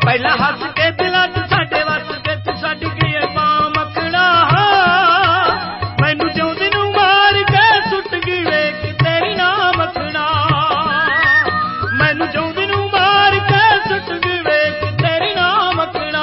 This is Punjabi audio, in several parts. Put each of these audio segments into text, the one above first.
ਪਹਿਲਾਂ ਹੱਸ ਕੇ ਦਿਲਾਂ ਚ ਸਾਡੇ ਵੱਸ ਕੇ ਤੂੰ ਛੱਡ ਗਈ ਮਾਂ ਮੱਖਣਾ ਮੈਨੂੰ ਜਿਉਂਦੀ ਨੂੰ ਮਾਰ ਕੇ ਸੁੱਟ ਗਈ ਵੇਖ ਤੇਰੀ ਨਾ ਮੱਖਣਾ ਮੈਨੂੰ ਜਿਉਂਦੀ ਨੂੰ ਮਾਰ ਕੇ ਸੁੱਟ ਗਈ ਵੇਖ ਤੇਰੀ ਨਾ ਮੱਖਣਾ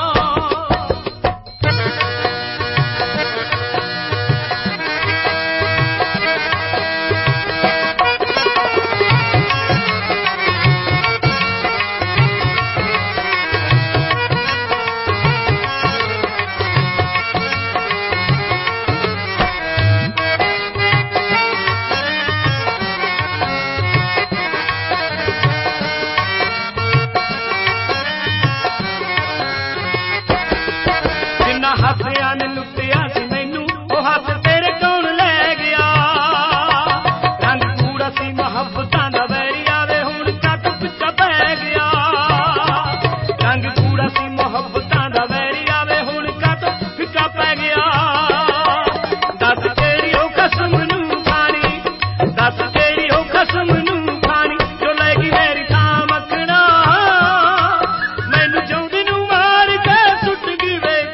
ਹੱਥਿਆਂ ਨੇ ਲੁੱਟਿਆ ਸੀ ਮੈਨੂੰ ਉਹ ਹੱਥ ਤੇਰੇ ਕੌਣ ਲੈ ਗਿਆ ਰੰਗ ਕੂੜਾ ਸੀ ਮੁਹੱਬਤਾਂ ਦਾ ਵੈਰੀ ਆਵੇ ਹੁਣ ਕੱਟ ਪਿੱਛਾ ਪੈ ਗਿਆ ਰੰਗ ਕੂੜਾ ਸੀ ਮੁਹੱਬਤਾਂ ਦਾ ਵੈਰੀ ਆਵੇ ਹੁਣ ਕੱਟ ਫਿੱਕਾ ਪੈ ਗਿਆ ਦੱਸ ਕਿਹੜੀ ਉਹ ਕਸਮ ਨੂੰ ਖਾਣੀ ਦੱਸ ਕਿਹੜੀ ਉਹ ਕਸਮ ਨੂੰ ਖਾਣੀ ਜੋ ਲੈ ਗਈ ਮੇਰੀ ਥਾਂ ਮੱਖਣਾ ਮੈਨੂੰ ਜਿਉਂਦੀ ਨੂੰ ਮਾਰ ਕੇ ਸੁੱਟ ਗਈ ਵੇਖ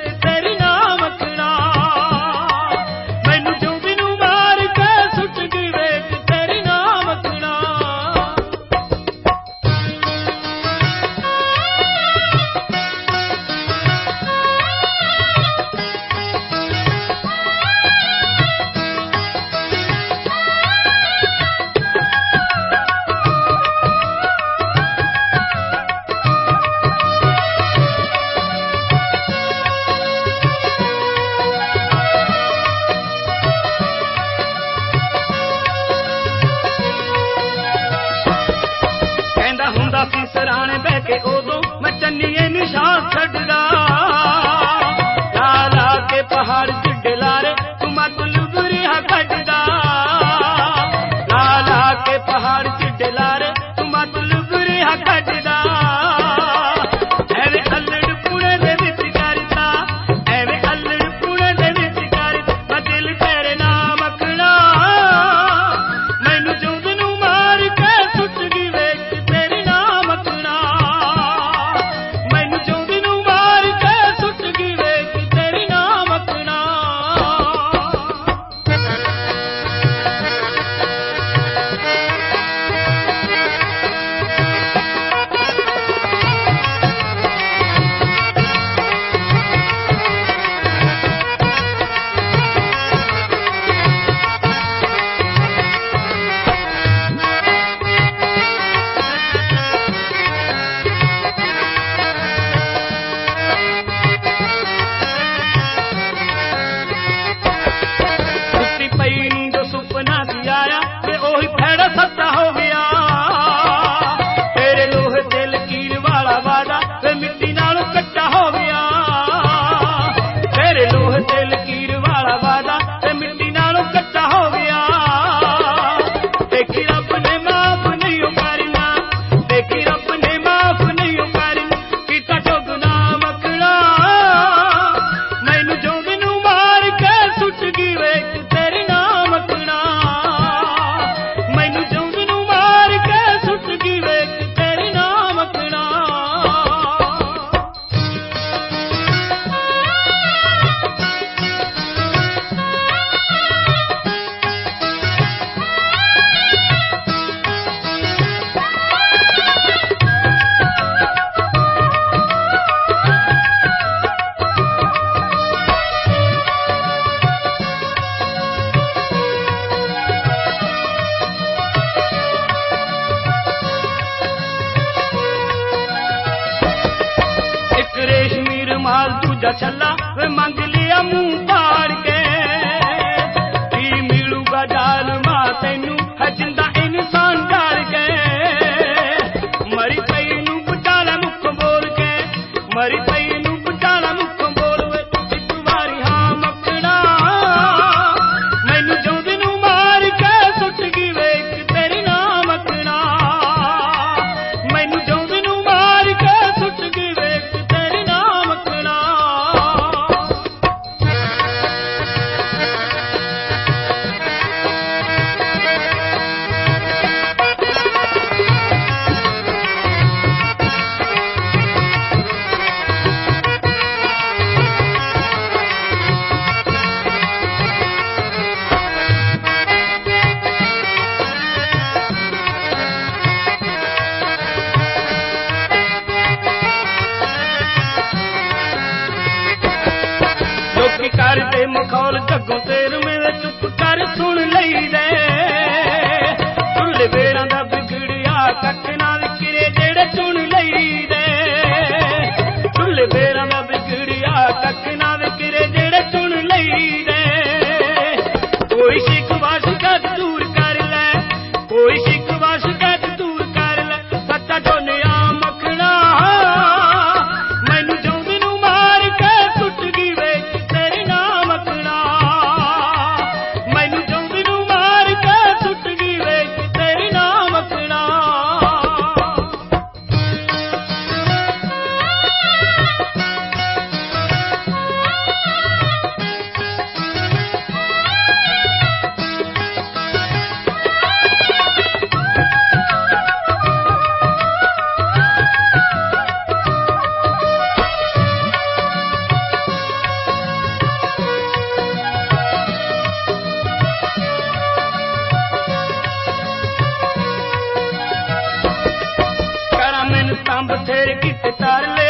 ਸਰਾਣੇ ਬਹਿ ਕੇ ਉਦੋਂ ਮੈਂ ਚੰਨੀਏ ਨਿਸ਼ਾਨ ਛੱਡਦਾ ਲਾ ਲਾ ਕੇ ਪਹਾੜ ਜਿੱਡੇ ਲਾਰੇ ਤੂੰ ਮਤਲਬ ਰਿਹਾ ਕੱਢਦਾ ਲਾ ਲਾ ਕੇ ਪਹਾੜ ਜਿੱਡੇ ਲਾਰੇ ਤੂੰ ਮਤਲਬ ਰਿਹਾ ਕੱਢਦਾ ਐਵੇਂ ਅਲੜ ਪੁਣੇ ਦੇ ਵਿੱਚ ਕਰਦਾ ਐਵੇਂ ਅਲੜ ਪੁਣੇ ਦੇ ਵਿੱਚ ਕਰਦਾ ਮੈਂ ਦਿਲ ਤੇਰੇ ਨਾਮ ਮੱਖਣਾ ਮੈਨੂੰ ਜਿਉਂਦ ਨੂੰ ਮਾਰ ਕੇ ਸੁੱਟ ਗਈ ਵੇਖ ਤੇਰੀ ਮੈਨੂੰ ਜਿਉਂਦੀ ਨੂੰ ਮਾਰ ਕੇ ਸੁੱਟ ਗਈ ਵੇਖ ਤੇਰੀ ਨਾ ਮੱਖਣਾ ਸੁਪਨਾ ਸੀ ਆਇਆ ਤੇ ਉਹੀ ਫੈੜਾ ਸੱਚਾ ਹੋ ਗਿਆ ਤੇਰੇ ਲੋਹੇ ਤੇ ਲਕੀਰ ਵਾਲਾ ਵਾਦਾ ਤੇ ਮਿੱਟੀ ਨਾਲੋਂ ਕੱਚਾ ਹੋ ਗਿਆ ਤੇਰੇ ਲੋਹੇ ਤੇ ਲਕੀਰ ਵਾਲਾ ਵਾਦਾ ਤੇ ਮਿੱਟੀ ਨਾਲੋਂ ਕੱਚਾ ਹੋ ਗਿਆ ਦੇਖੀ ਰੱਬ ਨੇ ਮਾਫ ਨਹੀਂ ਕਰਨਾ ਦੇਖੀ ਰੱਬ ਨੇ ਮਾਫ ਨਹੀਂ ਕਰਨਾ ਕੀਤਾ ਜੋ ਗੁਨਾਹ ਮੱਖਣਾ ਮੈਨੂੰ ਜਿਉਂਦੀ ਨੂੰ ਮਾਰ ਕੇ ਸੁੱਟ ਗਈ ਵੇਖ ਤੇਰੀ ਨਾ ਮੈਨੂੰ ਜਿਉਂਦੀ ਨੂੰ ਮਾਰ ਕੇ ਸੁੱਟ ਗਈ ਵੇਖ ਤੇਰੀ ਨਾ ਮੱਖਣਾ ਰੇਸ਼ਮੀ ਰੁਮਾਲ ਦੂਜਾ ਛੱਲਾ ਵੇ ਮੰਗ ਲਿਆ ਮੂੰਹ ਪਾੜ ਕੇ ਕੀ ਮਿਲੂਗਾ ਜ਼ਾਲਮਾ ਤੈਨੂੰ ਹੈ ਜਿੰਦਾ ਇਨਸਾਨ ਡਰ ਕੇ ਮਰੀ ਪਈ ਨੂੰ ਬਚਾ ਲੈ ਮੁੱਖ ਬੋਲ ਕੇ ਮਰੀ ਪਈ ਨੂੰ ਬਚਾ ਲੈ ਮੁੱਖ ਬੋਲ ਵੇ ਇੱਕ ਵਾਰੀ ਹਾਂ ਮੱਖਣਾ ਮੈਨੂੰ ਜਿਉਂਦੀ ਨੂੰ ਮਾਰ ਕੇ ਸੁੱਟ ਗਈ ਵੇਖ ਤੇਰੀ ਨਾ ਮੱਖਣਾ ਮੈਨੂੰ ਜਿਉਂਦੀ ਨੂੰ ਮਾਰ ਕੇ ਸੁੱਟ ਗਈ ਵੇਖ ਤੇਰੀ ਨਾ ਮੱਖਣਾ ਕਹੇ ਮਖੌਲ ਜੱਗੋਂ ਤੇਰ ਮੇਰੇ ਚੁੱਪ ਕਰ ਸੁਣ ਲਈਦੇ ਟੁੱਲੇ ਵੇਰਾਂ ਦਾ ਵਿਗੜਿਆ ਕੱਖ ਨਾ ਵਿਕਰੇ ਜਿਹੜੇ ਚੁਣ ਲਈਦੇ ਟੁੱਲੇ ਵੇਰਾਂ ਦਾ ਵਿਗੜਿਆ ਕੱਖ ਨਾ ਵਿਕਰੇ ਜਿਹੜੇ ਚੁਣ ਲਈਦੇ ਕੋਈ ਸ਼ਿਕਵਾ ਸ਼ਿਕਾਇਤ ਦੂਰ ਕਰ ਲੈ ਕੋਈ ਸ਼ਿਕਵਾ ਸ਼ਿਕਾਇਤ ਦੂਰ ਕਰ ਲੈ ਸੱਚਾ ਜੋਨਿਆ ਮੱਖਣਾ ਮੈਨੂੰ ਜਿਉਂਦੇ ਨੂੰ ਮਾਰ ਕੇ ਟੁੱਟ ਗਈ ਵੇ ਤੇਰੀ ਨਾ ਮੱਖਣਾ ਮੈਨੂੰ ਜਿਉਂਦੇ ਨੂੰ ਮਾਰ ਕੇ ਟੁੱਟ ਗਈ ਵੇ ਤੇਰੀ ਨਾ ਮੱਖਣਾ ਬਥੇਰੇ ਕੀਤੇ ਤਾਰ ਲੈ